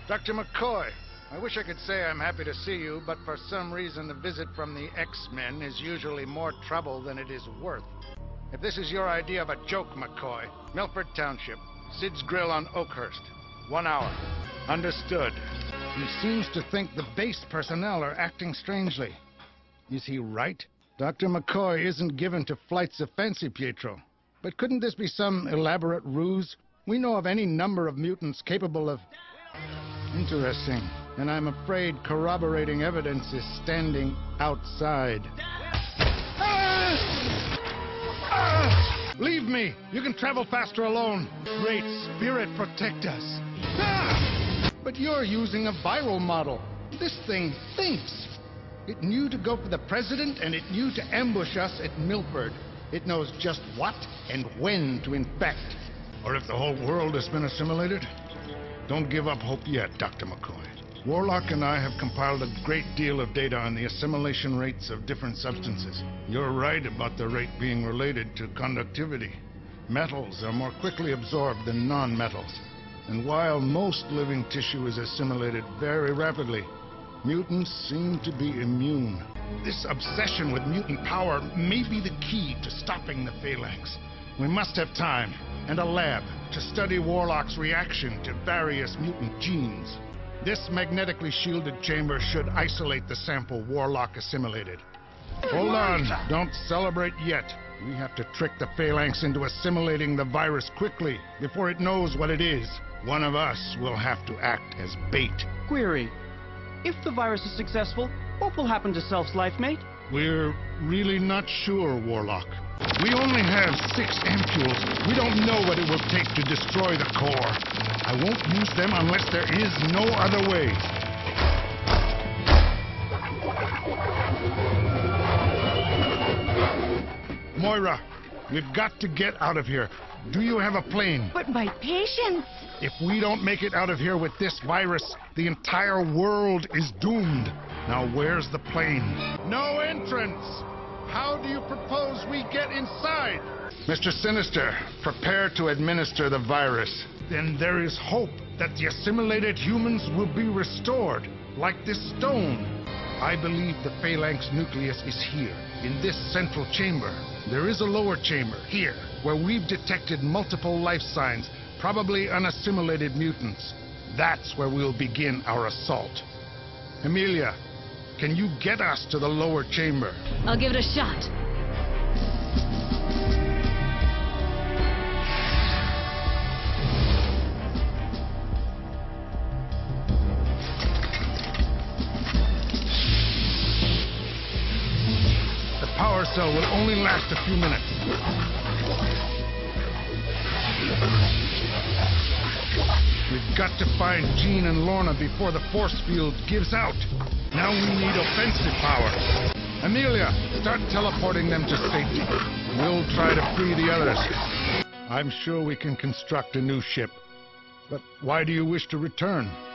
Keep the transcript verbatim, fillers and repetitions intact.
Doctor McCoy, I wish I could say I'm happy to see you, but for some reason the visit from the X-Men is usually more trouble than it is worth. If this is your idea of a joke, McCoy, Milford Township, Sid's Grill on Oakhurst. One hour. Understood. He seems to think the base personnel are acting strangely. Is he right? Doctor McCoy isn't given to flights of fancy, Pietro. But couldn't this be some elaborate ruse? We know of any number of mutants capable of... Interesting. And I'm afraid corroborating evidence is standing outside. Ah! Ah! Leave me! You can travel faster alone. Great Spirit, protect us. Ah! But you're using a viral model. This thing thinks. It knew to go for the president, and it knew to ambush us at Milford. It knows just what and when to infect. Or if the whole world has been assimilated? Don't give up hope yet, Doctor McCoy. Warlock and I have compiled a great deal of data on the assimilation rates of different substances. You're right about the rate being related to conductivity. Metals are more quickly absorbed than non-metals. And while most living tissue is assimilated very rapidly, mutants seem to be immune. This obsession with mutant power may be the key to stopping the Phalanx. We must have time and a lab to study Warlock's reaction to various mutant genes. This magnetically shielded chamber should isolate the sample Warlock assimilated. Hold on, don't celebrate yet. We have to trick the Phalanx into assimilating the virus quickly before it knows what it is. One of us will have to act as bait. Query. If the virus is successful, what will happen to Self's life mate? We're really not sure, Warlock. We only have six ampules. We don't know what it will take to destroy the core. I won't use them unless there is no other way. Moira, we've got to get out of here. Do you have a plane? But my patience! If we don't make it out of here with this virus, the entire world is doomed. Now where's the plane? No entrance! How do you propose we get inside? Mister Sinister, prepare to administer the virus. Then there is hope that the assimilated humans will be restored, like this stone. I believe the Phalanx nucleus is here, in this central chamber. There is a lower chamber, here, where we've detected multiple life signs, probably unassimilated mutants. That's where we'll begin our assault. Emilia, can you get us to the lower chamber? I'll give it a shot. The power cell will only last a few minutes. We've got to find Jean and Lorna before the force field gives out. Now we need offensive power. Amelia, start teleporting them to safety. We'll try to free the others. I'm sure we can construct a new ship. But why do you wish to return?